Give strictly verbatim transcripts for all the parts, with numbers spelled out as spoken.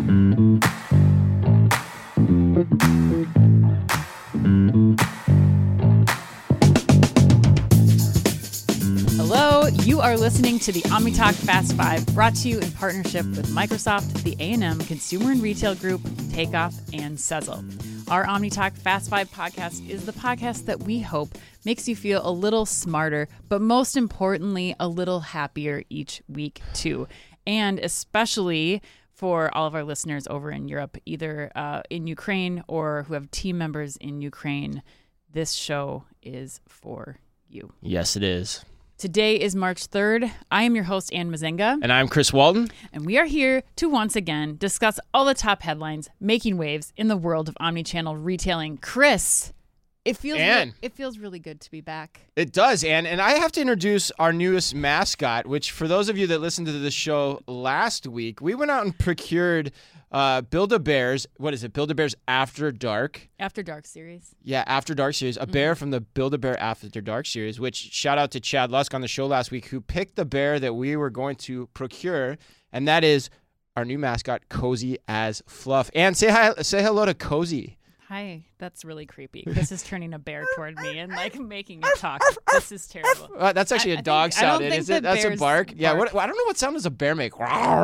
Hello, you are listening to the OmniTalk Fast Five, brought to you in partnership with Microsoft, the A and M Consumer and Retail Group, Takeoff, and Sezzle. Our OmniTalk Fast Five podcast is the podcast that we hope makes you feel a little smarter, but most importantly, a little happier each week too. And especially for all of our listeners over in Europe, either uh, in Ukraine or who have team members in Ukraine, this show is for you. Yes, it is. Today is March third. I am your host, Ann Mazenga. And I'm Chris Walton. And we are here to once again discuss all the top headlines making waves in the world of omnichannel retailing. Chris, it feels Ann. re- it feels really good to be back. It does, Ann. And I have to introduce our newest mascot, which for those of you that listened to the show last week, we went out and procured uh, Build-A-Bear's, what is it, Build-A-Bear's After Dark. After Dark series. Yeah, After Dark series. A mm-hmm. bear from the Build-A-Bear After Dark series, which shout out to Chad Lusk on the show last week, who picked the bear that we were going to procure, and that is our new mascot, Cozy as Fluff. And say hi, say hello to Cozy. Hi, that's really creepy. Chris is turning a bear toward me and like making it talk. This is terrible. Uh, that's actually I, a dog think, sound, is it? That's a bark. Yeah, bark. What, I don't know what sound does a bear make.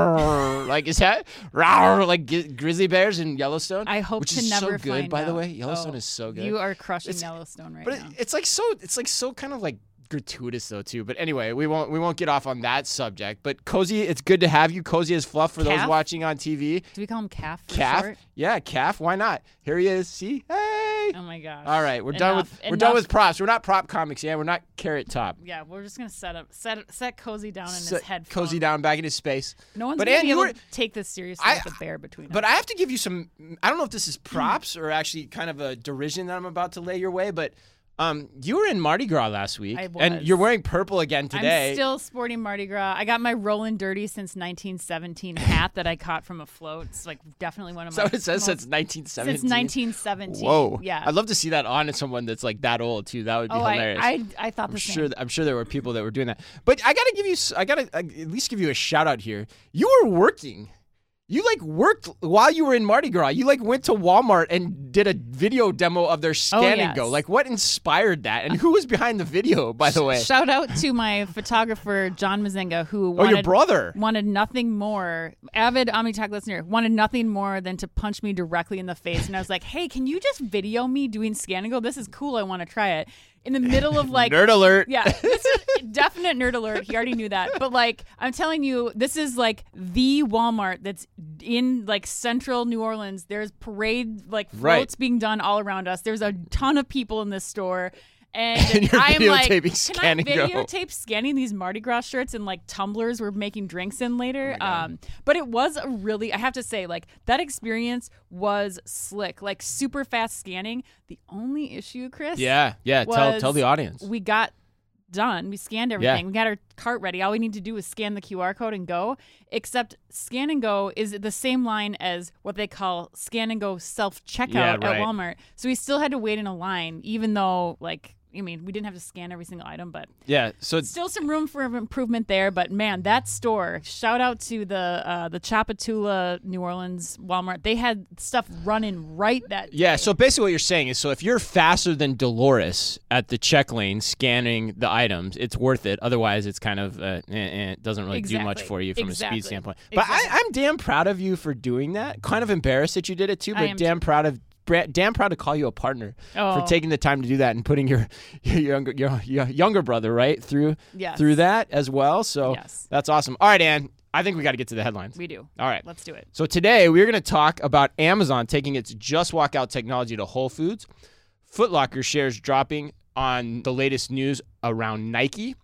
Like is that like g- grizzly bears in Yellowstone? I hope which to is never so good, find by out. the way. Yellowstone oh, is so good. You are crushing it's, Yellowstone right but now. But it, it's like so. It's like so kind of like gratuitous though too. But anyway, we won't we won't get off on that subject. But Cozy, it's good to have you. Cozy as Fluff for Calf? those watching on T V. Do we call him Calf? For Calf? Short? Yeah, Calf. Why not? Here he is. See? Hey. Oh my gosh. All right, we're enough, done with enough. we're done with props. We're not prop comics, yeah. We're not Carrot Top. Yeah, we're just gonna set up set set Cozy down in Set his head. Cozy down back in his space. No one's but gonna Ann, be you able were, to take this seriously I, with a bear between us. But I have to give you some. I don't know if this is props or actually kind of a derision that I'm about to lay your way, but. Um, you were in Mardi Gras last week, I was. and you're wearing purple again today. I'm still sporting Mardi Gras. I got my Rollin' Dirty since nineteen seventeen hat that I caught from a float. It's like definitely one of my. So it says most, since nineteen seventeen. Since nineteen seventeen. Whoa! Yeah. I'd love to see that on someone that's like that old too. That would be oh, hilarious. I, I I thought I'm the sure. same. I'm sure there were people that were doing that. But I gotta give you. I gotta at least give you a shout out here. You were working. You like worked while you were in Mardi Gras. You like went to Walmart and did a video demo of their Scan oh, and yes. Go. Like what inspired that? And who was behind the video, by the way? Shout out to my photographer John Mazenga, who oh, wanted, your brother wanted nothing more. Avid OmniTalk listener wanted nothing more than to punch me directly in the face. And I was like, "Hey, can you just video me doing Scan and Go? This is cool. I want to try it." In the middle of like nerd alert. Yeah, this is definite nerd alert. He already knew that. But like I'm telling you, this is like the Walmart that's in like central New Orleans. There's parade like floats right. being done all around us. There's a ton of people in this store. And, and you're I'm like, can Scan I and Go. videotape scanning these Mardi Gras shirts and like tumblers we're making drinks in later? Oh um, but it was a really, I have to say, like that experience was slick, like super fast scanning. The only issue, Chris, Yeah, yeah. Tell tell the audience. We got done. We scanned everything. Yeah. We got our cart ready. All we need to do is scan the Q R code and go. Except Scan and Go is the same line as what they call Scan and Go self checkout Yeah, at right. Walmart. So we still had to wait in a line, even though like. I mean, we didn't have to scan every single item, but yeah, so it's still some room for improvement there. But man, that store! Shout out to the uh, the Chapatula, New Orleans Walmart. They had stuff running right that. yeah. day. So basically, what you're saying is, so if you're faster than Dolores at the check lane scanning the items, it's worth it. Otherwise, it's kind of uh, eh, eh, it doesn't really exactly. do much for you from exactly. a speed standpoint. But exactly. I, I'm damn proud of you for doing that. Kind of embarrassed that you did it too, but damn too. proud of. Damn proud to call you a partner oh. for taking the time to do that and putting your your younger your, your younger brother right through yes. through that as well. So yes. that's awesome. All right, Ann, I think we got to get to the headlines. We do. All right, let's do it. So today we're going to talk about Amazon taking its Just Walk Out technology to Whole Foods, Foot Locker shares dropping on the latest news around Nike,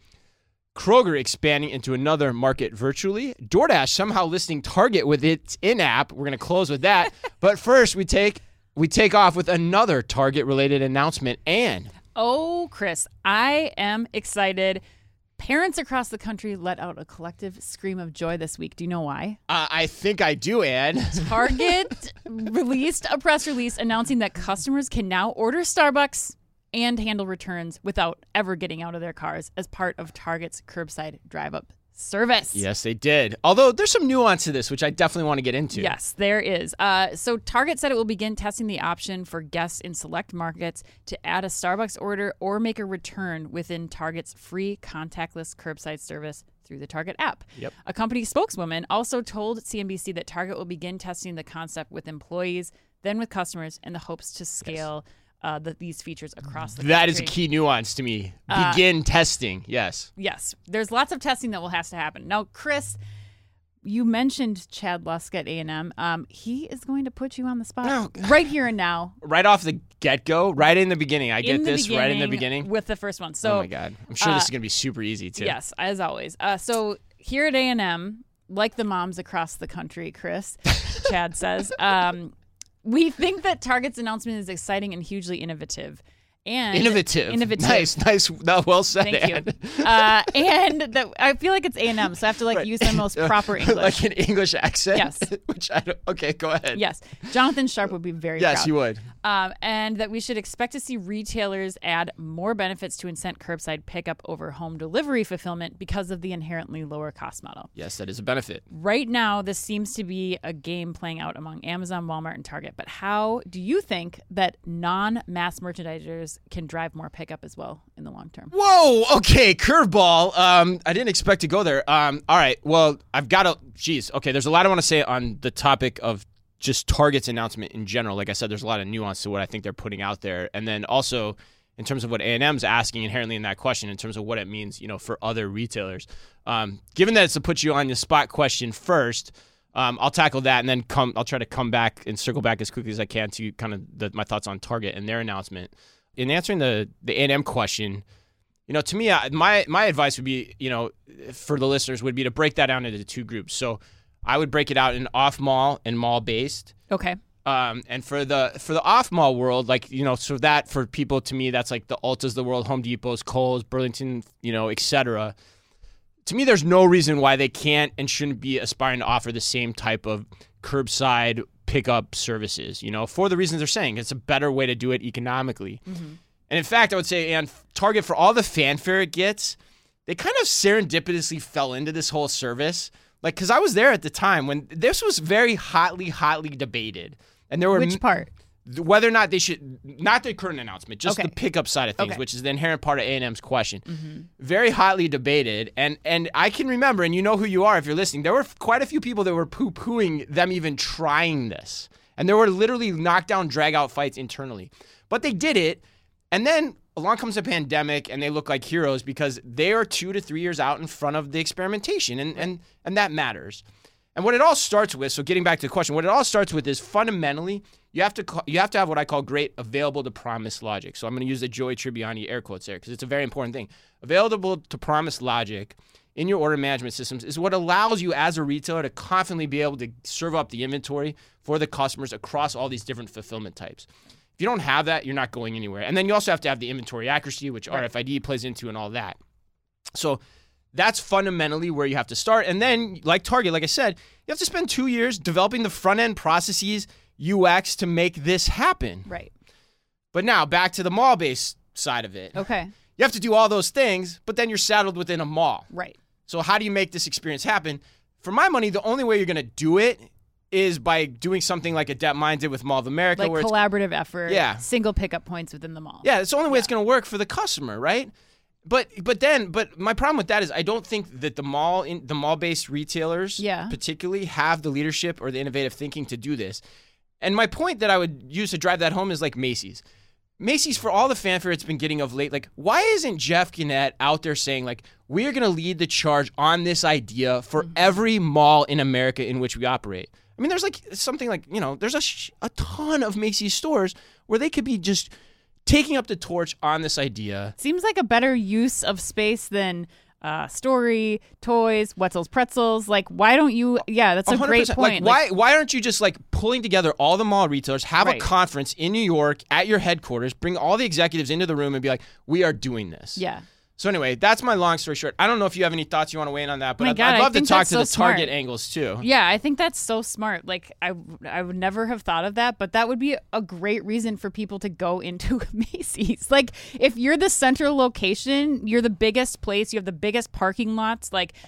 Kroger expanding into another market virtually, DoorDash somehow listing Target with its in-app. We're going to close with that. But first, we take we take off with another Target-related announcement. And oh, Chris, I am excited. Parents across the country let out a collective scream of joy this week. Do you know why? Uh, I think I do, Ann. Target released a press release announcing that customers can now order Starbucks and handle returns without ever getting out of their cars as part of Target's curbside drive-up service. Yes, they did. Although there's some nuance to this, which I definitely want to get into. Yes, there is. Uh, so Target said it will begin testing the option for guests in select markets to add a Starbucks order or make a return within Target's free contactless curbside service through the Target app. Yep. A company spokeswoman also told C N B C that Target will begin testing the concept with employees, then with customers, in the hopes to scale yes. uh, the, these features across the That country. is a key nuance to me. Uh, Begin testing. Yes. Yes. There's lots of testing that will have to happen. Now, Chris, you mentioned Chad Lusk at A and M. Um, he is going to put you on the spot No. right here and now. Right off the get-go, right in the beginning. I In get the this right in the beginning. with the first one. So, oh, my God. I'm sure uh, this is going to be super easy, too. Yes, as always. Uh, so here at A and M, like the moms across the country, Chris, Chad says, um, we think that Target's announcement is exciting and hugely innovative. And Innovative. Innovative. Nice, nice. No, well said, Thank Ann. you. Uh, and that I feel like it's A and M, so I have to like Right. use the most proper English. Like an English accent? Yes. Which I don't, okay, go ahead. Yes. Jonathan Sharp would be very Yes, proud. you would. Um, and that we should expect to see retailers add more benefits to incent curbside pickup over home delivery fulfillment because of the inherently lower cost model. Yes, that is a benefit. Right now, this seems to be a game playing out among Amazon, Walmart, and Target. But how do you think that non-mass merchandisers can drive more pickup as well in the long term? Whoa, okay, curveball. Um, I didn't expect to go there. Um, all right, well, I've got to, geez, okay, there's a lot I want to say on the topic of just Target's announcement in general. Like I said, there's a lot of nuance to what I think they're putting out there. And then also in terms of what A and M's asking inherently in that question, in terms of what it means, you know, for other retailers. Um, given that it's a put you on the spot question first, um, I'll tackle that and then come. I'll try to come back and circle back as quickly as I can to kind of the, my thoughts on Target and their announcement. In answering the the A and M question, you know, to me, I, my my advice would be, you know, for the listeners would be to break that down into two groups. So I would break it out in off mall and mall based. Okay. Um, and for the for the off mall world, like, you know, so that for people, to me, that's like the Ultas of the world, Home Depots, Kohl's, Burlington, you know, et cetera. To me, there's no reason why they can't and shouldn't be aspiring to offer the same type of curbside pickup services, you know, for the reasons they're saying. It's a better way to do it economically. Mm-hmm. And in fact, I would say, and Target, for all the fanfare it gets, they kind of serendipitously fell into this whole service. Like, because I was there at the time when this was very hotly, hotly debated. And there were Which part? Whether or not they should, not the current announcement, just Okay. the pickup side of things, Okay. which is the inherent part of A and M's question. Mm-hmm. Very hotly debated. And and I can remember, and you know who you are if you're listening, there were quite a few people that were poo-pooing them even trying this. And there were literally knockdown, drag-out fights internally. But they did it, and then along comes a pandemic, and they look like heroes because they are two to three years out in front of the experimentation, and and and that matters. And what it all starts with, so getting back to the question, what it all starts with is fundamentally you have to call, you have to have what I call great available to promise logic. So I'm going to use the Joey Tribbiani air quotes there because it's a very important thing. Available to promise logic in your order management systems is what allows you as a retailer to confidently be able to serve up the inventory for the customers across all these different fulfillment types. If you don't have that, you're not going anywhere. And then you also have to have the inventory accuracy, which right. R F I D plays into and all that. So that's fundamentally where you have to start. And then, like Target, like I said, you have to spend two years developing the front-end processes, U X, to make this happen. Right. But now, back to the mall-based side of it. Okay. You have to do all those things, but then you're saddled within a mall. Right. So how do you make this experience happen? For my money, the only way you're going to do it is by doing something like AdeptMind did with Mall of America. Like where collaborative it's, effort, yeah. single pickup points within the mall. Yeah, it's the only way yeah. it's going to work for the customer, right? But but then but my problem with that is I don't think that the mall in the mall-based retailers yeah. particularly have the leadership or the innovative thinking to do this. And my point that I would use to drive that home is like Macy's. Macy's, for all the fanfare it's been getting of late, like, why isn't Jeff Gennett out there saying, like, we are going to lead the charge on this idea for mm-hmm. every mall in America in which we operate? I mean, there's like something like, you know, there's a, sh- a ton of Macy's stores where they could be just taking up the torch on this idea. Seems like a better use of space than uh, Story, Toys, Wetzel's Pretzels. Like, why don't you? Yeah, that's a one hundred percent. great point. Like, like, why why aren't you just like pulling together all the mall retailers, have right. a conference in New York at your headquarters, bring all the executives into the room and be like, we are doing this. Yeah. So anyway, that's my long story short. I don't know if you have any thoughts you want to weigh in on that, but My I'd, God, I'd love I to talk to so the Target smart. angles too. Yeah, I think that's so smart. Like, I, I would never have thought of that, but that would be a great reason for people to go into Macy's. Like, if you're the central location, you're the biggest place, you have the biggest parking lots, like,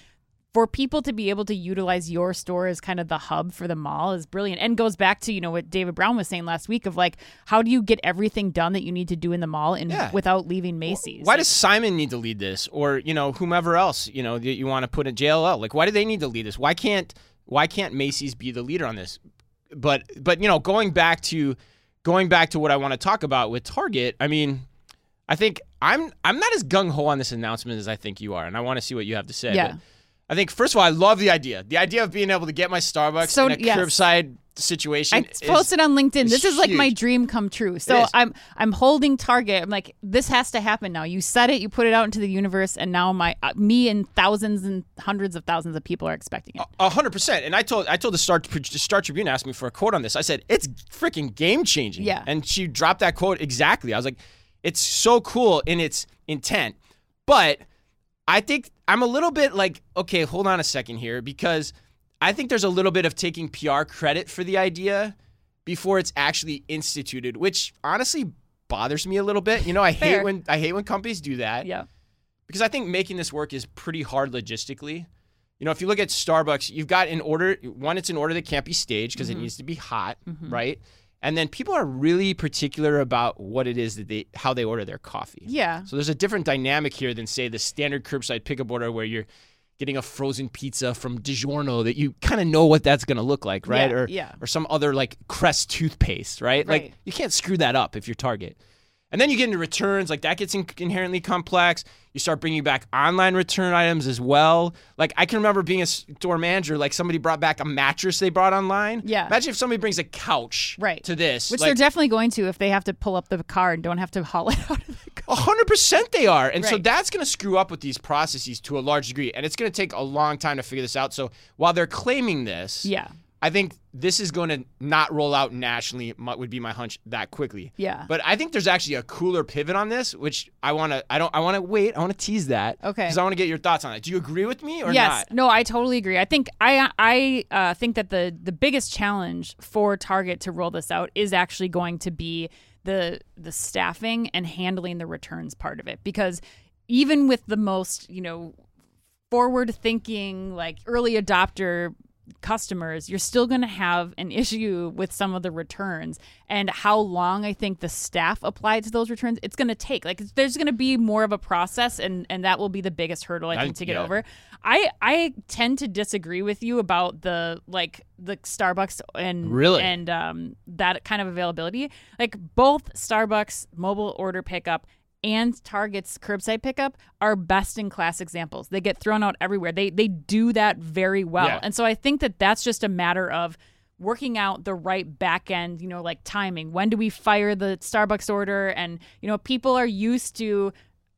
for people to be able to utilize your store as kind of the hub for the mall is brilliant, and goes back to, you know, what David Brown was saying last week of like, how do you get everything done that you need to do in the mall and Yeah. without leaving Macy's? Why like, does Simon need to lead this, or you know, whomever else you know that you want to put in J L L? Like, why do they need to lead this? Why can't why can't Macy's be the leader on this? But but you know, going back to going back to what I want to talk about with Target, I mean, I think I'm I'm not as gung ho on this announcement as I think you are, and I want to see what you have to say. Yeah. But I think first of all, I love the idea. The idea of being able to get my Starbucks So- in a yes. curbside situation. I is, posted on LinkedIn. This is like my huge. dream come true. It So is. I'm I'm holding Target. I'm like, this has to happen now. You said it. You put it out into the universe, and now my uh, me and thousands and hundreds of thousands of people are expecting it. A hundred percent. And I told I told the Star, the Star Tribune asked me for a quote on this. I said it's freaking game changing. Yeah. And she dropped that quote exactly. I was like, it's so cool in its intent, but I think I'm a little bit like, okay, hold on a second here, because I think there's a little bit of taking P R credit for the idea before it's actually instituted, which honestly bothers me a little bit. You know, I hate Fair. when I hate when companies do that. Yeah. Because I think making this work is pretty hard logistically. You know, if you look at Starbucks, you've got an order. One, it's an order that can't be staged because Mm-hmm. it needs to be hot, right? And then people are really particular about what it is that they, how they order their coffee. Yeah. So there's a different dynamic here than, say, the standard curbside pickup order where you're getting a frozen pizza from DiGiorno that you kind of know what that's going to look like, right? Yeah, or yeah. or some other like Crest toothpaste, right? Right. Like you can't screw that up if you're Target. And then you get into returns, like that gets in- inherently complex. You start bringing back online return items as well. Like I can remember being a store manager, like somebody brought back a mattress they brought online. Yeah. Imagine if somebody brings a couch Right. to this. Which like, they're definitely going to if they have to pull up the car and don't have to haul it out of the car. A hundred percent they are. And so Right. that's going to screw up with these processes to a large degree. And it's going to take a long time to figure this out. So while they're claiming this, Yeah. I think this is going to not roll out nationally, mu- would be my hunch, that quickly. Yeah. But I think there's actually a cooler pivot on this, which I want to, I don't, I want to wait. I want to tease that. Okay. Because I want to get your thoughts on it. Do you agree with me or yes. not? No, I totally agree. I think I I uh, think that the the biggest challenge for Target to roll this out is actually going to be the the staffing and handling the returns part of it, because even with the most, you know, forward thinking, like early adopter customers, you're still going to have an issue with some of the returns, and how long I think the staff applied to those returns it's going to take. Like there's going to be more of a process, and and that will be the biggest hurdle I I- think to get yeah. over. I I tend to disagree with you about the like the Starbucks and Really? and um that kind of availability. Like both Starbucks mobile order pickup and Target's curbside pickup are best in class examples. They get thrown out everywhere. They they do that very well. Yeah. And so I think that that's just a matter of working out the right back end, you know, like timing. When do we fire the Starbucks order? And, you know, people are used to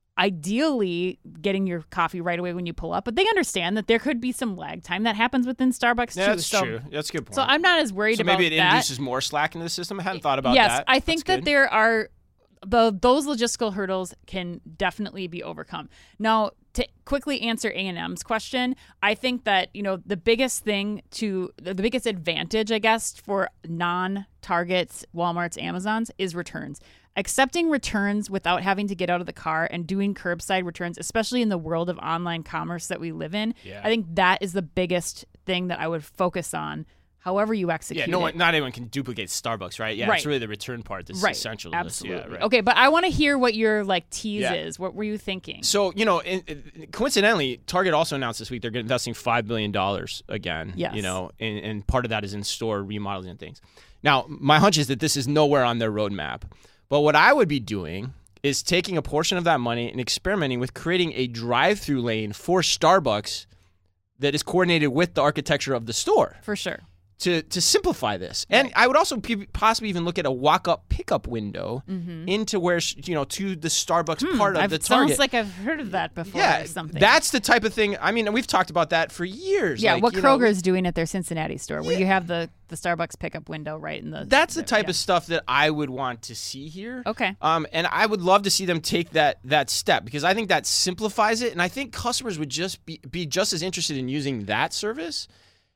ideally getting your coffee right away when you pull up, but they understand that there could be some lag time that happens within Starbucks Yeah, too. that's so, true. That's a good point. So I'm not as worried So about maybe it that. introduces more slack into the system. I hadn't thought about yes, that. I think That's that good. there are the those logistical hurdles can definitely be overcome. Now, to quickly answer A and M's question, I think that, you know, the biggest thing to the the biggest advantage, I guess, for non-Targets, Walmarts, Amazons is returns. Accepting returns without having to get out of the car and doing curbside returns, especially in the world of online commerce that we live in, Yeah. I think that is the biggest thing that I would focus on. However you execute Yeah, no it. one, not anyone can duplicate Starbucks, right? Yeah, Right. it's really the return part that's Right. essential to this. Absolutely. Yeah, right. Okay, but I want to hear what your like tease Yeah. is. What were you thinking? So, you know, in, in- coincidentally, Target also announced this week they're investing five billion dollars again. Yes. You know, and, and part of that is in store remodeling and things. Now, my hunch is that this is nowhere on their roadmap. But what I would be doing is taking a portion of that money and experimenting with creating a drive-through lane for Starbucks that is coordinated with the architecture of the store. For sure. To, to simplify this. And I would also p- possibly even look at a walk-up pickup window into where, you know, to the Starbucks part of Hmm, I've, the it Target. sounds like I've heard of that before yeah, or something. that's the type of thing. I mean, we've talked about that for years. yeah, like, what you know, Kroger's doing at their Cincinnati store, where you have the, the Starbucks pickup window right in the. That's the type yeah. of stuff that I would want to see here. Okay. Um, and I would love to see them take that that step because I think that simplifies it, and I think customers would just be be just as interested in using that service.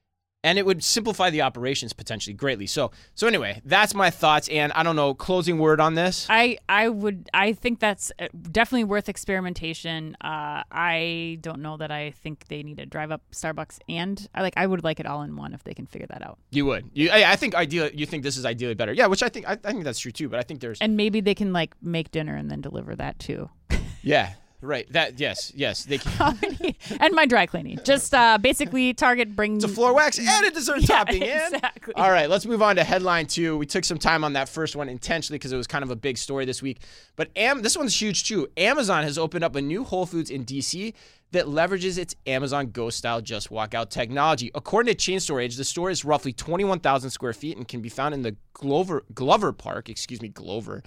and it would simplify the operations potentially greatly. So, so anyway, that's my thoughts. And I don't know, closing word on this. I, I would I think that's definitely worth experimentation. Uh, I don't know that I think they need to drive up Starbucks, and I like I would like it all in one if they can figure that out. You would. You, I, I think ideally, you think this is ideally better. Yeah, which I think I, I think that's true too. But I think there's and maybe they can like make dinner and then deliver that too. Yeah. Right. That yes, yes. They can. And my dry cleaning. Just uh, basically Target brings it's a floor wax and a dessert yeah, topping exactly. in. All right, let's move on to headline two. We took some time on that first one intentionally because it was kind of a big story this week. But Am- this one's huge too. Amazon has opened up a new Whole Foods in D C that leverages its Amazon Go style Just Walk Out technology. According to Chain Store Age, the store is roughly twenty-one thousand square feet and can be found in the Glover Glover Park. Excuse me, Glover.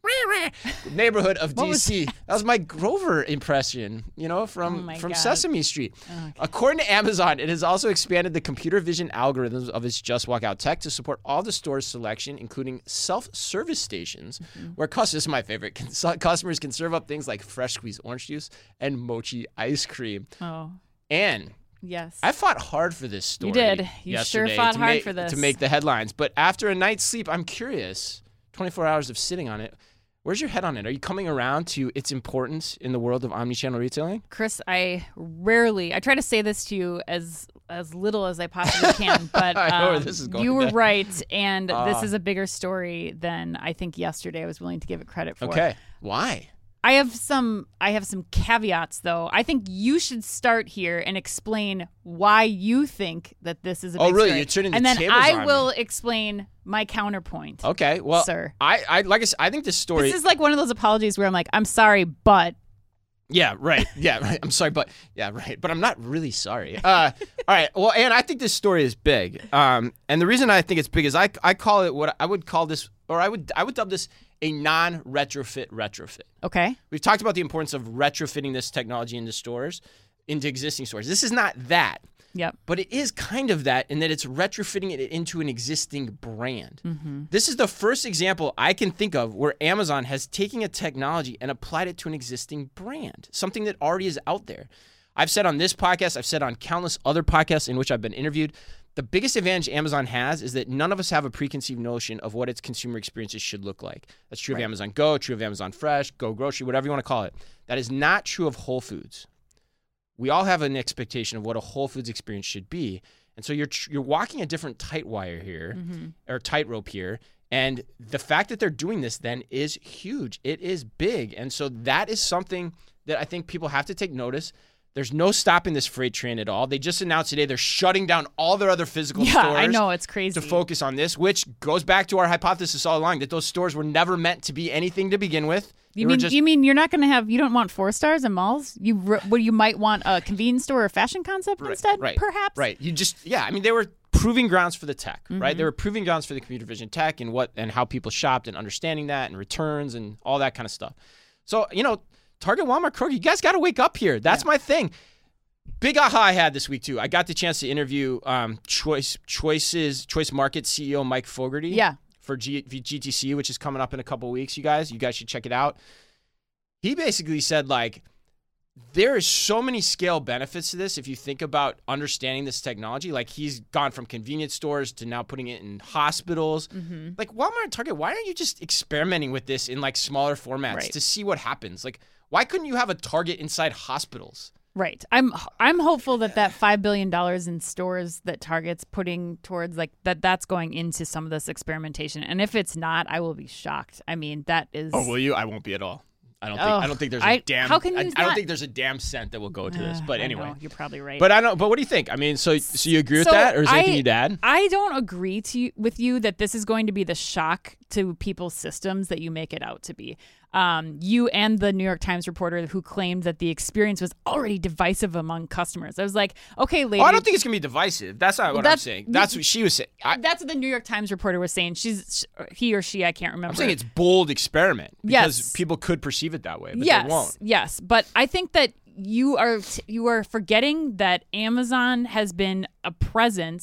neighborhood of D C. Was that was my Grover impression, you know, from, oh from God. Sesame Street. Okay. According to Amazon, it has also expanded the computer vision algorithms of its Just Walk Out tech to support all the store's selection, including self-service stations, mm-hmm. where customers, this is my favorite, can, customers can serve up things like fresh squeezed orange juice and mochi ice cream. Oh. And yes, I fought hard for this story. You did. You sure fought hard make, for this. To make the headlines. But after a night's sleep, I'm curious, twenty-four hours of sitting on it, where's your head on it? Are you coming around to its importance in the world of omnichannel retailing? Chris, I rarely, I try to say this to you as as little as I possibly can, but I know um, where this is going you were then. right, and uh, this is a bigger story than I think yesterday I was willing to give it credit for. Okay, why? I have some I have some caveats though. I think you should start here and explain why you think that this is a big Oh, really? story. You're turning the and then tables I on will me. explain my counterpoint. Okay, well, sir. I, I like I said, I think this story. This is like one of those apologies where I'm like, I'm sorry, but. Yeah, right. Yeah, right. I'm sorry, but yeah, right. But I'm not really sorry. Uh, all right. Well, and I think this story is big. Um, and the reason I think it's big is I I call it what I would call this, or I would I would dub this a non-retrofit retrofit. Okay. We've talked about the importance of retrofitting this technology into stores, into existing stores. This is not that. Yep. But it is kind of that in that it's retrofitting it into an existing brand. Mm-hmm. This is the first example I can think of where Amazon has taken a technology and applied it to an existing brand, something that already is out there. I've said on this podcast, I've said on countless other podcasts in which I've been interviewed, the biggest advantage Amazon has is that none of us have a preconceived notion of what its consumer experiences should look like. That's true right. of Amazon Go, true of Amazon Fresh, Go Grocery, whatever you want to call it. That is not true of Whole Foods. We all have an expectation of what a Whole Foods experience should be. And so you're you're walking a different tight wire here, mm-hmm. or tightrope here. And the fact that they're doing this then is huge. It is big. And so that is something that I think people have to take notice. There's no stopping this freight train at all. They just announced today they're shutting down all their other physical yeah, stores. I know, it's crazy. To focus on this, which goes back to our hypothesis all along that those stores were never meant to be anything to begin with. You they mean just, you mean you're not going to have you don't want four stars in malls? You well, you might want a convenience store or fashion concept right, instead, right, perhaps. Right. You just yeah. I mean, they were proving grounds for the tech, mm-hmm. right? They were proving grounds for the computer vision tech and what and how people shopped and understanding that and returns and all that kind of stuff. So you know, Target, Walmart, Kroger, you guys got to wake up here. That's yeah. my thing. Big aha I had this week too. I got the chance to interview um, Choice Choices Choice Market C E O Mike Fogarty. Yeah. For G- G T C, which is coming up in a couple of weeks. You guys, you guys should check it out. He basically said like, there is so many scale benefits to this if you think about understanding this technology. Like he's gone from convenience stores to now putting it in hospitals. Mm-hmm. Like Walmart and Target, why aren't you just experimenting with this in like smaller formats right. to see what happens? Like, why couldn't you have a Target inside hospitals? Right. I'm I'm hopeful that that five billion dollars in stores that Target's putting towards like that that's going into some of this experimentation. And if it's not, I will be shocked. I mean, that is Oh, will you? I won't be at all. I don't think oh, I don't think there's a I, damn how can you I, not? I don't think there's a damn cent that will go to this. But uh, anyway. I know, you're probably right. But I don't but what do you think? I mean, so so you agree with so that or is there anything I, you'd add? I don't agree to you, with you that this is going to be the shock to people's systems that you make it out to be. Um, you and the New York Times reporter who claimed that the experience was already divisive among customers. I was like, okay, lady. Oh, I don't think it's going to be divisive. That's not well, what that's, I'm saying. That's what she was saying. I, that's what the New York Times reporter was saying. She's he or she, I can't remember. I'm saying it's bold experiment because yes. people could perceive it that way, but yes, they won't. Yes, but I think that you are you are forgetting that Amazon has been a presence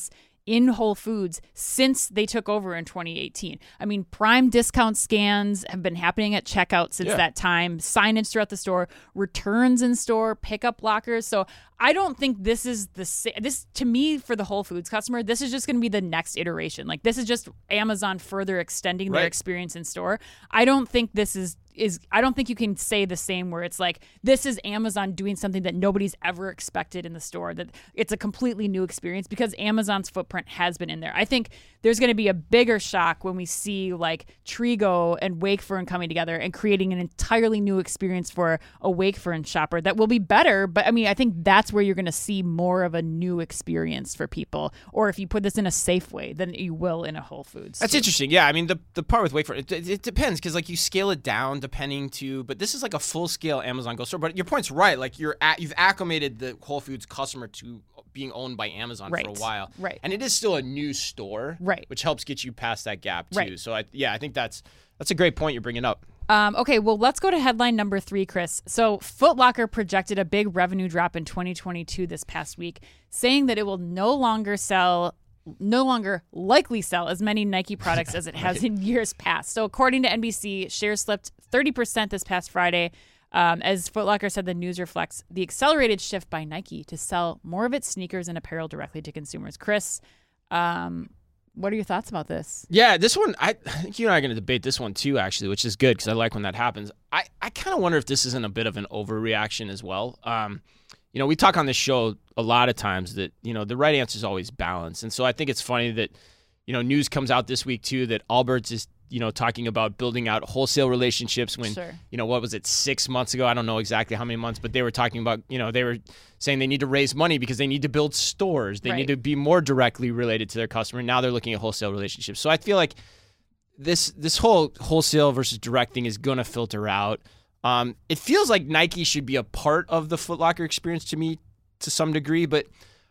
in Whole Foods since they took over in twenty eighteen. I mean, prime discount scans have been happening at checkout since yeah. that time, signage throughout the store, returns in store, pickup lockers. So I don't think this is the sa- this to me for the Whole Foods customer, this is just going to be the next iteration. Like this is just Amazon further extending right. their experience in store. I don't think this is is I don't think you can say the same where it's like this is Amazon doing something that nobody's ever expected in the store, that it's a completely new experience, because Amazon's footprint has been in there. I think there's going to be a bigger shock when we see like Trigo and Wakefern coming together and creating an entirely new experience for a Wakefern shopper that will be better. But I mean, I think that's where you're going to see more of a new experience for people. Or if you put this in a Safeway, than you will in a Whole Foods. That's too. interesting. Yeah, I mean, the the part with Wakefern, it, it, it depends, because like you scale it down depending to, but this is like a full scale Amazon Go store. But your point's right. Like you're at, you've acclimated the Whole Foods customer to being owned by Amazon right. for a while, right? And it is still a new store, right? Which helps get you past that gap too. Right. So I, yeah, I think that's that's a great point you're bringing up. Um, okay, well, let's go to headline number three, Chris. So Foot Locker projected a big revenue drop in twenty twenty-two this past week, saying that it will no longer sell, no longer likely sell as many Nike products as it has right. in years past. So according to N B C, shares slipped thirty percent this past Friday. Um, as Foot Locker said, the news reflects the accelerated shift by Nike to sell more of its sneakers and apparel directly to consumers. Chris, um, what are your thoughts about this? Yeah, this one, I, I think you and I are going to debate this one too, actually, which is good because I like when that happens. I, I kind of wonder if this isn't a bit of an overreaction as well. Um, you know, we talk on this show a lot of times that, you know, the right answer is always balance. And so I think it's funny that, you know, news comes out this week too that Allbirds is, you know, talking about building out wholesale relationships when, sure. you know, what was it, six months ago? I don't know exactly how many months, but they were talking about, you know, they were saying they need to raise money because they need to build stores. They right. need to be more directly related to their customer. Now they're looking at wholesale relationships. So I feel like this this whole wholesale versus direct thing is going to filter out. Um, it feels like Nike should be a part of the Foot Locker experience to me to some degree, but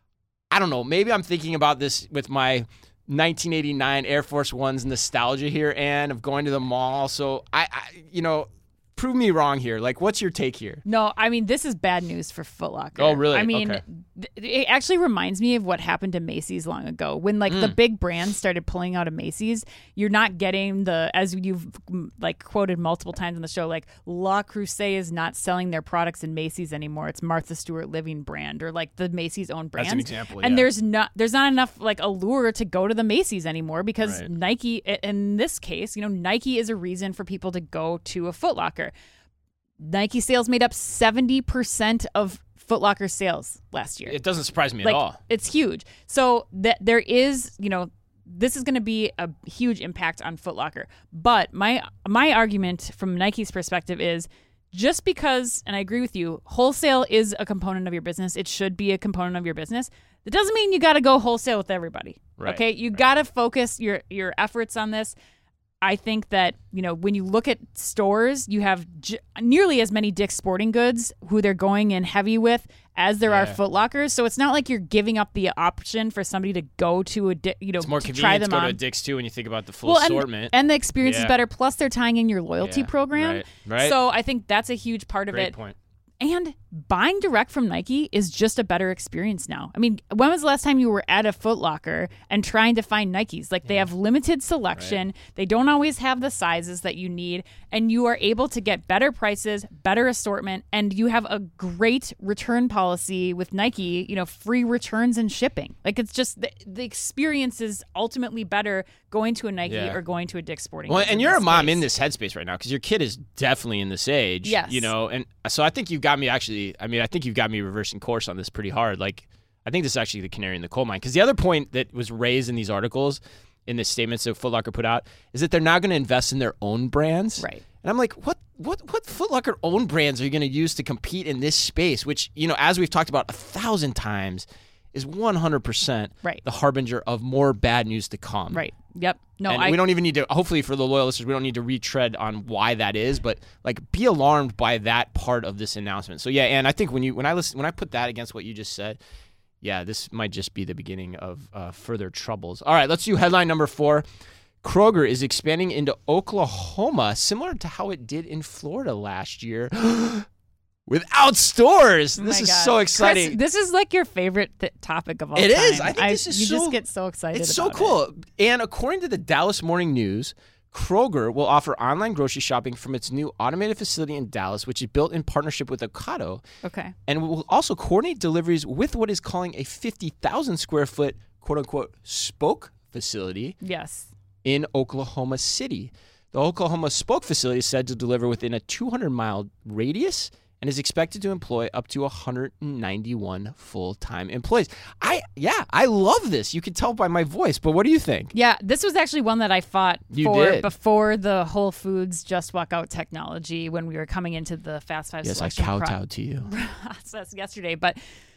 I don't know. Maybe I'm thinking about this with my nineteen eighty-nine Air Force One's nostalgia here, and of going to the mall. So I, I, you know, prove me wrong here. Like, what's your take here? No, I mean, this is bad news for Foot Locker. Oh, really? I mean, okay. th- it actually reminds me of what happened to Macy's long ago. When, like, mm. the big brands started pulling out of Macy's, you're not getting the, as you've, like, quoted multiple times on the show, like, Le Creuset is not selling their products in Macy's anymore. It's Martha Stewart Living brand, or, like, the Macy's own brand. That's an example, And yeah. there's not, there's not enough, like, allure to go to the Macy's anymore because right. Nike, in this case, you know, Nike is a reason for people to go to a Foot Locker. Nike sales made up seventy percent of Foot Locker sales last year. It doesn't surprise me like, at all. It's huge. So that there is, you know, this is going to be a huge impact on Foot Locker. But my my argument from Nike's perspective is just because, and I agree with you, wholesale is a component of your business. It should be a component of your business. That doesn't mean you got to go wholesale with everybody. Right, okay, you right. got to focus your your efforts on this. I think that, you know, when you look at stores, you have j- nearly as many Dick's Sporting Goods who they're going in heavy with as there yeah. are Foot Lockers. So it's not like you're giving up the option for somebody to go to a, di- you know, It's more to convenient try to them go on. to a Dick's too when you think about the full well, and, assortment. And the experience yeah. is better. Plus, they're tying in your loyalty yeah. program. Right. right. So I think that's a huge part of Great it. point. And buying direct from Nike is just a better experience now. I mean, when was the last time you were at a Foot Locker and trying to find Nikes? Like, yeah. they have limited selection. Right. They don't always have the sizes that you need. And you are able to get better prices, better assortment, and you have a great return policy with Nike, you know, free returns and shipping. Like, it's just, the, the experience is ultimately better going to a Nike yeah. or going to a Dick's Sporting Well, Goods and you're a mom case. in this headspace right now because your kid is definitely in this age. Yes. You know, and so I think you've got me actually, I mean, I think you've got me reversing course on this pretty hard. Like, I think this is actually the canary in the coal mine. Because the other point that was raised in these articles, in the statements that Foot Locker put out, is that they're now going to invest in their own brands. Right. And I'm like, what what what Foot Locker own brands are you going to use to compete in this space? Which, you know, as we've talked about a thousand times, is one hundred percent right. the harbinger of more bad news to come. Right. Yep. No, and I, we don't even need to, hopefully for the loyal listeners, we don't need to retread on why that is, but like be alarmed by that part of this announcement. So yeah, and I think when you when I listen when I put that against what you just said, yeah, this might just be the beginning of uh, further troubles. All right, let's do headline number four. Kroger is expanding into Oklahoma, similar to how it did in Florida last year. without stores. Oh this my is God. so exciting. Chris, this is like your favorite th- topic of all It time. is. I think this is you so- just get so excited It's so about cool. it. And according to the Dallas Morning News, Kroger will offer online grocery shopping from its new automated facility in Dallas, which is built in partnership with Ocado, Okay. and will also coordinate deliveries with what is calling a fifty thousand square foot quote-unquote spoke facility Yes. in Oklahoma City. The Oklahoma spoke facility is said to deliver within a two hundred mile radius and is expected to employ up to one hundred ninety-one full-time employees. I yeah, I love this. You can tell by my voice, but what do you think? Yeah, this was actually one that I fought You for did. before the Whole Foods Just Walk Out technology when we were coming into the Fast Five Yes, I selection pro- kowtowed to you. process yesterday, but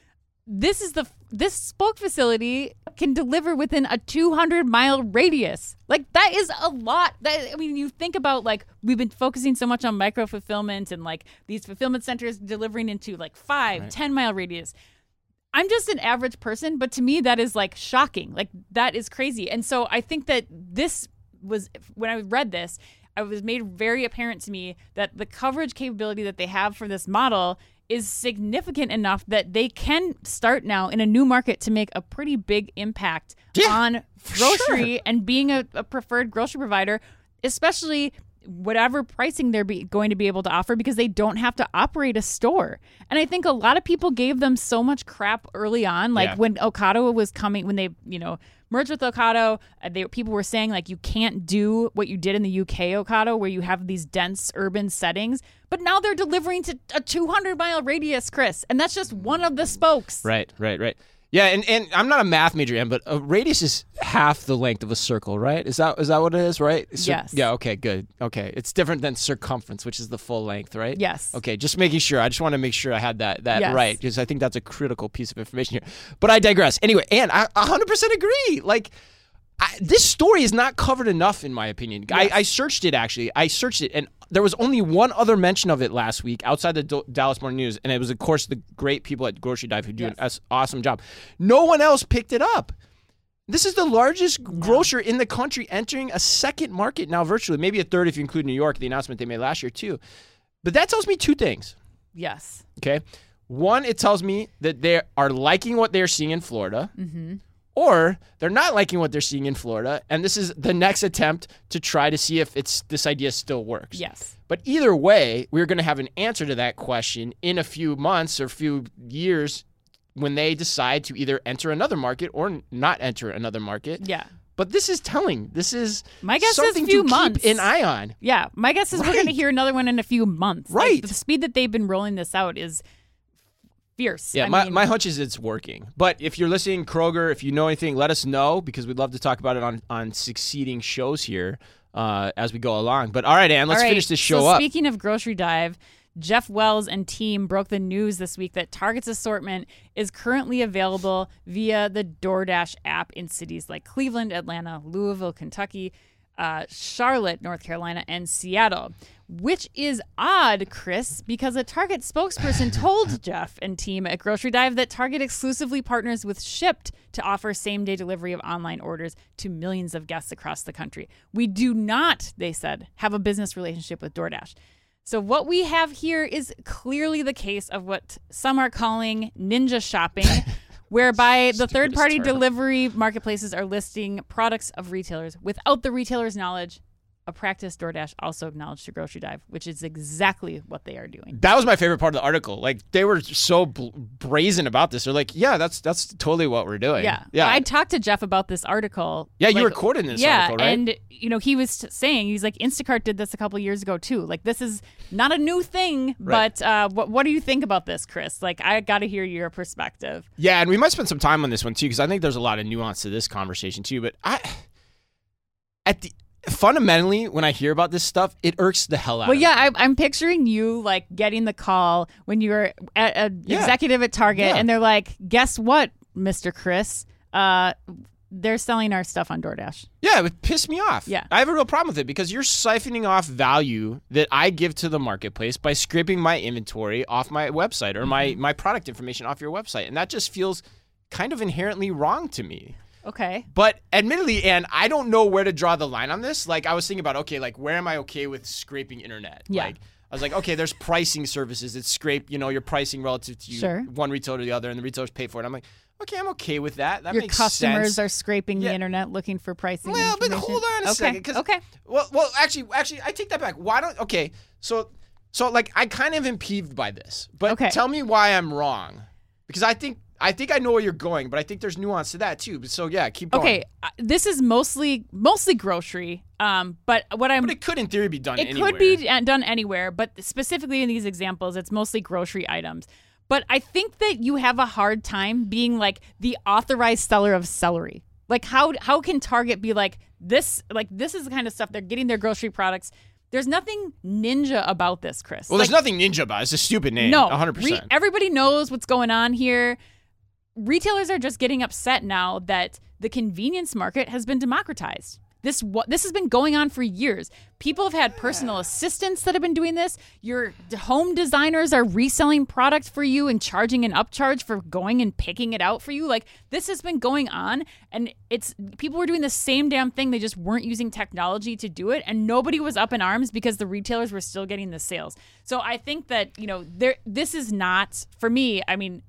this is the this spoke facility can deliver within a two hundred mile radius. Like that is a lot. That I mean, you think about like we've been focusing so much on micro fulfillment and like these fulfillment centers delivering into like five, Right. ten mile radius. I'm just an average person, but to me that is like shocking. Like that is crazy. And so I think that this was when I read this, it was made very apparent to me that the coverage capability that they have for this model is significant enough that they can start now in a new market to make a pretty big impact Yeah, on for grocery sure. and being a, a preferred grocery provider, especially whatever pricing they're be, going to be able to offer because they don't have to operate a store. And I think a lot of people gave them so much crap early on, like Yeah. when Ocado was coming, when they, you know, merged with Ocado, uh, they people were saying like you can't do what you did in the U K Ocado where you have these dense urban settings, but now they're delivering to a two hundred mile radius, Chris, and that's just one of the spokes. Right, right, right. Yeah, and, and I'm not a math major, Em, but a radius is half the length of a circle, right? Is that is that what it is, right? Cir- Yes. Yeah, okay, good. Okay. It's different than circumference, which is the full length, right? Yes. Okay, just making sure. I just want to make sure I had that that Yes. right because I think that's a critical piece of information here. But I digress. Anyway, and I one hundred percent agree. Like, I, this story is not covered enough, in my opinion. Yes. I, I searched it, actually. I searched it, and there was only one other mention of it last week outside the D- Dallas Morning News, and it was, of course, the great people at Grocery Dive who do Yes. an as- awesome job. No one else picked it up. This is the largest grocer in the country entering a second market now virtually, maybe a third if you include New York, the announcement they made last year, too. But that tells me two things, Yes. okay? One, it tells me that they are liking what they're seeing in Florida. Mm-hmm. Or they're not liking what they're seeing in Florida, and this is the next attempt to try to see if it's this idea still works. Yes. But either way, we're going to have an answer to that question in a few months or few years when they decide to either enter another market or not enter another market. Yeah. But this is telling. This is My guess is something few to months. keep an eye on. Yeah, my guess is we're going to Right. hear another one in a few months. Like, Right. the speed that they've been rolling this out is fierce. Yeah, I my, mean, my hunch is it's working. But if you're listening, Kroger, if you know anything, let us know because we'd love to talk about it on, on succeeding shows here uh, as we go along. But all right, Ann, let's all right, finish this show so up. Speaking of Grocery Dive, Jeff Wells and team broke the news this week that Target's assortment is currently available via the DoorDash app in cities like Cleveland, Atlanta, Louisville, Kentucky, uh, Charlotte, North Carolina, and Seattle, which is odd, Chris, because a Target spokesperson told Jeff and team at Grocery Dive that Target exclusively partners with Shipt to offer same-day delivery of online orders to millions of guests across the country. We do not, they said, have a business relationship with DoorDash. So what we have here is clearly the case of what some are calling ninja shopping, whereby the Stupidest third-party term. delivery marketplaces are listing products of retailers without the retailer's knowledge, a practice DoorDash also acknowledged to Grocery Dive, which is exactly what they are doing. That was my favorite part of the article. Like they were so bl- brazen about this. They're like, yeah, that's that's totally what we're doing. Yeah. yeah. I talked to Jeff about this article. Yeah, you like, were quoted in this yeah, article, right? and, you know, he was t- saying, he's like, Instacart did this a couple years ago, too. Like, this is not a new thing, Right. but uh, what, what do you think about this, Chris? Like, I got to hear your perspective. Yeah, and we might spend some time on this one too, because I think there's a lot of nuance to this conversation too. But I, at the fundamentally, when I hear about this stuff, it irks the hell out Well, of me. yeah, I, I'm picturing you, like, getting the call when you were at an Yeah. executive at Target, Yeah. and they're like, guess what, Mister Chris? Uh, they're selling our stuff on DoorDash. Yeah, it would piss me off. Yeah. I have a real problem with it because you're siphoning off value that I give to the marketplace by scraping my inventory off my website or my, my product information off your website. And that just feels kind of inherently wrong to me. Okay. But admittedly, and I don't know where to draw the line on this. Like I was thinking about, okay, like where am I okay with scraping internet? Yeah. Like, I was like, okay, there's pricing services that scrape, you know, your pricing relative to you, Sure. one retailer to the other, and the retailers pay for it. I'm like, okay, I'm okay with that. That Your makes customers sense. are scraping Yeah. the internet looking for pricing Well, but information. hold on a okay. second. 'cause- Okay. Well, well, actually, actually, I take that back. Why don't? Okay, so, so like, I kind of am peeved by this, but Okay. tell me why I'm wrong, because I think I think I know where you're going, but I think there's nuance to that too. But so yeah, keep going. Okay. uh, This is mostly mostly grocery. Um, but what I'm But it could, in theory, be done. It anywhere. could be uh, done anywhere, but specifically in these examples, it's mostly grocery items. But I think that you have a hard time being like the authorized seller of celery. Like how how can Target be like this? Like this is the kind of stuff they're getting their grocery products. There's nothing ninja about this, Chris. Well, like, there's nothing ninja about it. It's a stupid name. no, one hundred re- percent. everybody knows what's going on here. Retailers are just getting upset now that the convenience market has been democratized. This what this has been going on for years. People have had personal assistants that have been doing this. Your d- home designers are reselling product for you and charging an upcharge for going and picking it out for you. Like this has been going on, and it's people were doing the same damn thing. They just weren't using technology to do it, and nobody was up in arms because the retailers were still getting the sales. So I think that you know there. This is not for me. I mean.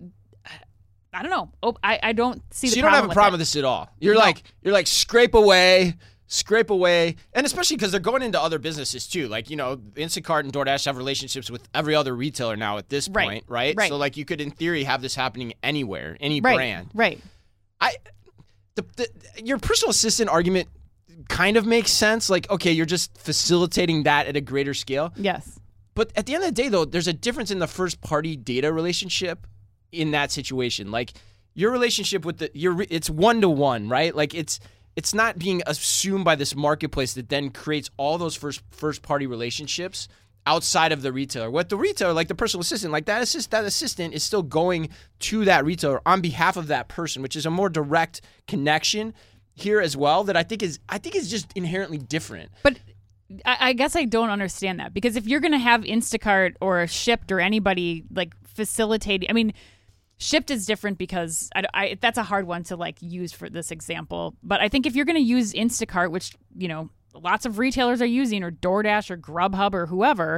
I don't know. Oh, I, I don't see the So you problem don't have a with problem it. with this at all. You're No. like you're like scrape away, scrape away, and especially because they're going into other businesses too. Like you know, Instacart and DoorDash have relationships with every other retailer now at this Right. point, right? Right. So like you could, in theory, have this happening anywhere, any right, brand. Right. I, the, the your personal assistant argument kind of makes sense. Like okay, you're just facilitating that at a greater scale. Yes. But at the end of the day, though, there's a difference in the first party data relationship in that situation. Like your relationship with the your it's one to one, right? Like it's it's not being assumed by this marketplace that then creates all those first first party relationships outside of the retailer. What the retailer, like the personal assistant, like that assist that assistant is still going to that retailer on behalf of that person, which is a more direct connection here as well that I think is I think is just inherently different. But I, I guess I don't understand that because if you're going to have Instacart or Shipt or anybody like facilitating, I mean, Shipt is different because I, I, that's a hard one to like use for this example. But I think if you're going to use Instacart, which, you know, lots of retailers are using, or DoorDash or Grubhub or whoever,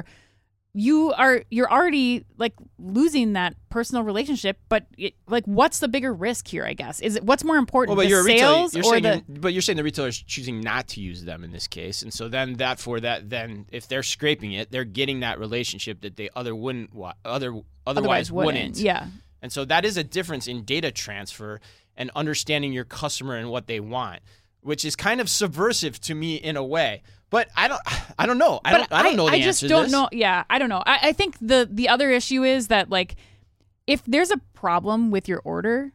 you are you're already like losing that personal relationship. But it, like, what's the bigger risk here? I guess is it what's more important, Well, but the you're a retailer. sales You're or saying the? you're- but you're saying the retailer's choosing not to use them in this case, and so then that for that, then if they're scraping it, they're getting that relationship that they other wouldn't wa- other otherwise, Otherwise wouldn't. wouldn't. Yeah. And so that is a difference in data transfer and understanding your customer and what they want, which is kind of subversive to me in a way. But I don't, I don't know. I But don't, I don't know the I answer just to don't this. know. Yeah, I don't know. I, I think the the other issue is that like, if there's a problem with your order,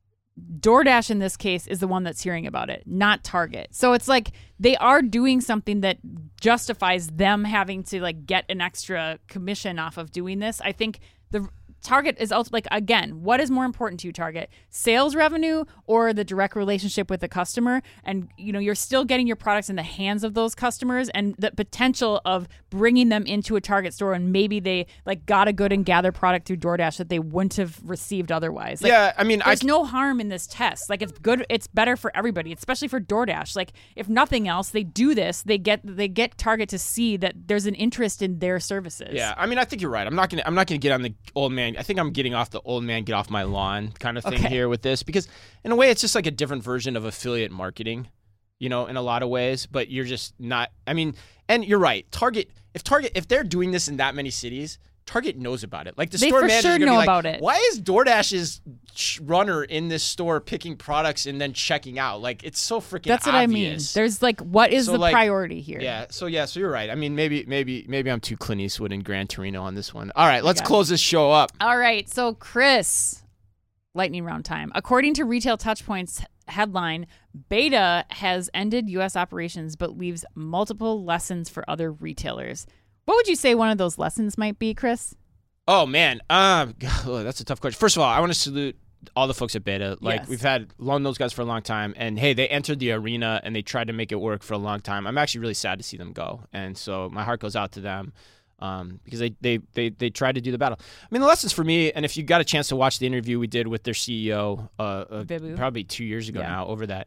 DoorDash in this case is the one that's hearing about it, not Target. So it's like they are doing something that justifies them having to like get an extra commission off of doing this. I think the Target is also like, again, what is more important to you, Target? Sales revenue or the direct relationship with the customer? And, you know, you're still getting your products in the hands of those customers and the potential of bringing them into a Target store and maybe they like got a good and gather product through DoorDash that they wouldn't have received otherwise. Like, Yeah, I mean, I there's no harm in this test. Like it's good, it's better for everybody, especially for DoorDash. Like if nothing else, they do this, they get they get Target to see that there's an interest in their services. Yeah, I mean, I think you're right. I'm not gonna. I'm not gonna get on the old man. I think I'm getting off the old man, get off my lawn kind of thing Okay. here with this because, in a way, it's just like a different version of affiliate marketing. You know, in a lot of ways, but you're just not. I mean, and you're right. Target, if Target, if they're doing this in that many cities, Target knows about it. Like the They store for manager's sure gonna know be like, about it. why is DoorDash's ch- runner in this store picking products and then checking out? Like it's so freaking. That's what I mean. obvious. There's like, what is So, the like, priority here? Yeah. So yeah. So you're right. I mean, maybe, maybe, maybe I'm too Clint Eastwood and Gran Torino on this one. All right, let's got it. close this show up. All right. So, Chris, lightning round time. According to Retail Touchpoints headline, Beta has ended U S operations but leaves multiple lessons for other retailers. What would you say one of those lessons might be, Chris? Oh man, um, God, that's a tough question. First of all, I want to salute all the folks at Beta. Like Yes. we've had known those guys for a long time, and hey, they entered the arena and they tried to make it work for a long time. I'm actually really sad to see them go, and so my heart goes out to them um, because they, they they they tried to do the battle. I mean, the lessons for me, and if you got a chance to watch the interview we did with their C E O, uh, uh Bibu. probably two years ago Yeah. now, over that.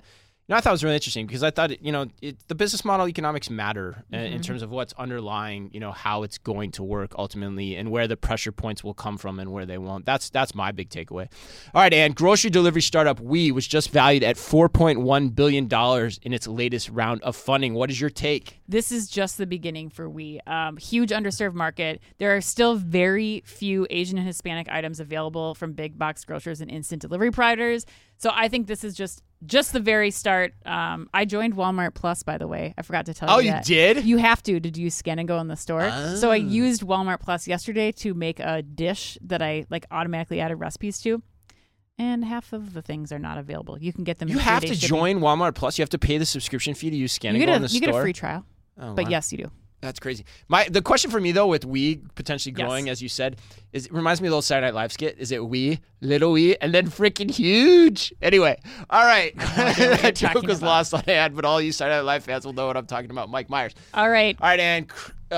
You know, I thought it was really interesting because I thought, it, you know, it, the business model economics matter mm-hmm. in terms of what's underlying, you know, how it's going to work ultimately and where the pressure points will come from and where they won't. That's that's my big takeaway. All right, and grocery delivery startup We was just valued at four point one billion dollars in its latest round of funding. What is your take? This is just the beginning for We. Um, huge underserved market. There are still very few Asian and Hispanic items available from big box grocers and instant delivery providers. So I think this is just just the very start. Um, I joined Walmart Plus, by the way. I forgot to tell oh, you you that. You did? You have to. Did you scan and go in the store? Oh. So I used Walmart Plus yesterday to make a dish that I like automatically added recipes to. And half of the things are not available. You can get them. You in have to shipping. join Walmart Plus. You have to pay the subscription fee to use Scan you and get Go a, in the you store. You get a free trial. Oh, but wow. yes, you do. That's crazy. My the question for me though with We potentially growing, yes. as you said, is it reminds me of the old Saturday Night Live skit. Is it We, little We, and then freaking huge? Anyway, all right. That joke was lost on hand, but all you Saturday Night Live fans will know what I'm talking about. Mike Myers. All right. All right, and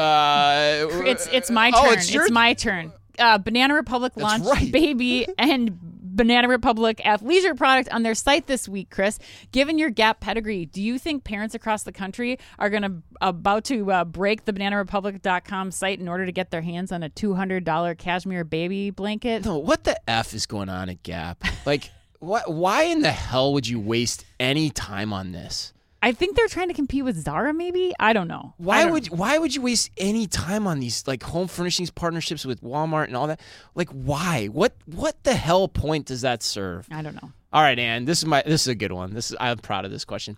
uh, it's it's my turn. Oh, it's, your... it's my turn. Uh, Banana Republic That's launched right. Baby and Banana Republic athleisure product on their site this week, Chris. Given your Gap pedigree, do you think parents across the country are going to about to uh, break the banana republic dot com site in order to get their hands on a two hundred dollars cashmere baby blanket? No, what the F is going on at Gap? Like, what? Why in the hell would you waste any time on this? I think they're trying to compete with Zara, maybe. I don't know. Why don't would Why would you waste any time on these like home furnishings partnerships with Walmart and all that? Like, why? What What the hell point does that serve? I don't know. All right, Ann. This is my. This is a good one. This is. I'm proud of this question.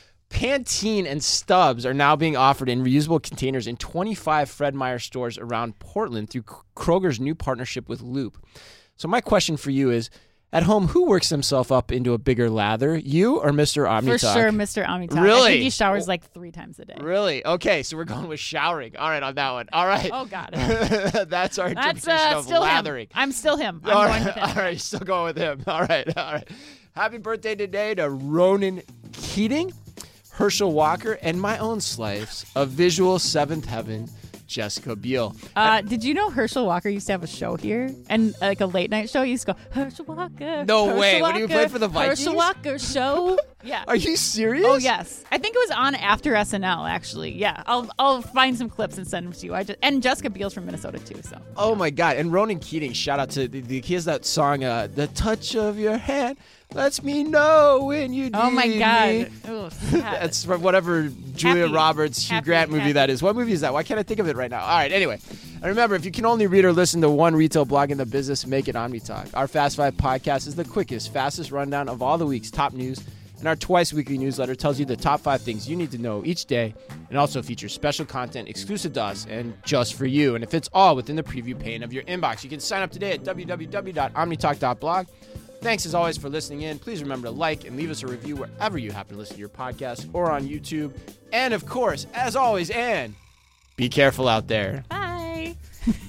Pantene and Stubbs are now being offered in reusable containers in twenty-five Fred Meyer stores around Portland through Kroger's new partnership with Loop. So my question for you is. At home, who works himself up into a bigger lather? You or Mister Omnitalk? For sure, Mister Omnitalk. Really? I think he showers like three times a day. Really? Okay, so we're going with showering. All right, on that one. All right. Oh, God. That's our That's, interpretation uh, of still lathering. Him. I'm still him. I'm all going right, with him. all right, still going with him. All right, all right. Happy birthday today to Ronan Keating, Herschel Walker, and my own slice of visual seventh heaven, Jessica Biel. Uh, did you know Herschel Walker used to have a show here? And uh, like a late night show? He used to go, Herschel Walker. No Herschel way. Walker, When you played for the Vikings? Herschel Walker show. Yeah. Are you serious? Oh, yes. I think it was on after S N L, actually. Yeah. I'll I'll find some clips and send them to you. I just And Jessica Biel's from Minnesota, too. So. Oh, my God. And Ronan Keating, shout out to, the, the, he has that song, uh, The Touch of Your Hand lets me know when you need Oh, my God. me. Ooh, That's from whatever Julia Happy. Roberts, Hugh Happy, Grant movie happy. that is. What movie is that? Why can't I think of it right now? All right, anyway. And remember, if you can only read or listen to one retail blog in the business, make it OmniTalk. Our Fast Five podcast is the quickest, fastest rundown of all the week's top news. And our twice-weekly newsletter tells you the top five things you need to know each day and also features special content exclusive to us and just for you. And it fits all within the preview pane of your inbox. You can sign up today at w w w dot omnitalk dot blog. Thanks, as always, for listening in. Please remember to like and leave us a review wherever you happen to listen to your podcast or on YouTube. And, of course, as always, Ann, be careful out there. Bye.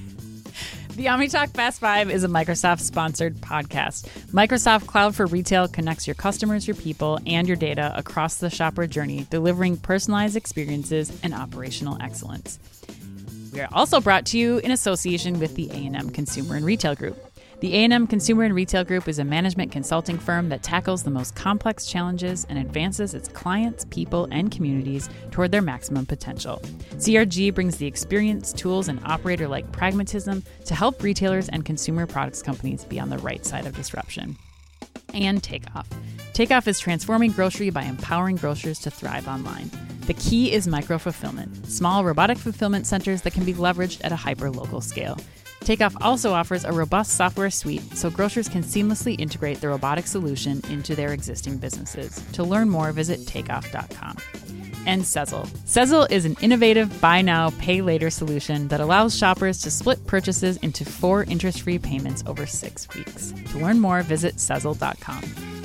The OmniTalk Fast Five is a Microsoft-sponsored podcast. Microsoft Cloud for Retail connects your customers, your people, and your data across the shopper journey, delivering personalized experiences and operational excellence. We are also brought to you in association with the A and M Consumer and Retail Group. The A and M Consumer and Retail Group is a management consulting firm that tackles the most complex challenges and advances its clients, people, and communities toward their maximum potential. C R G brings the experience, tools, and operator-like pragmatism to help retailers and consumer products companies be on the right side of disruption. And Takeoff. Takeoff is transforming grocery by empowering grocers to thrive online. The key is micro-fulfillment, small robotic fulfillment centers that can be leveraged at a hyper-local scale. Takeoff also offers a robust software suite so grocers can seamlessly integrate the robotic solution into their existing businesses. To learn more, visit takeoff dot com. And Sezzle. Sezzle is an innovative buy now, pay later solution that allows shoppers to split purchases into four interest-free payments over six weeks. To learn more, visit Sezzle dot com.